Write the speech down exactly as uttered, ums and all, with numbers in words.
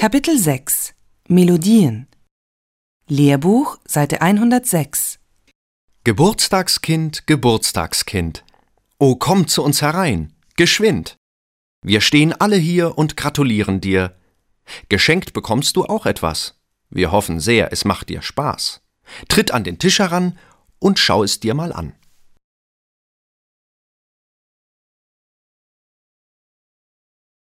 Kapitel sechs Melodien Lehrbuch, Seite hundertsechs. Geburtstagskind, Geburtstagskind, o komm zu uns herein, geschwind. Wir stehen alle hier und gratulieren dir. Geschenkt bekommst du auch etwas. Wir hoffen sehr, es macht dir Spaß. Tritt an den Tisch heran und schau es dir mal an.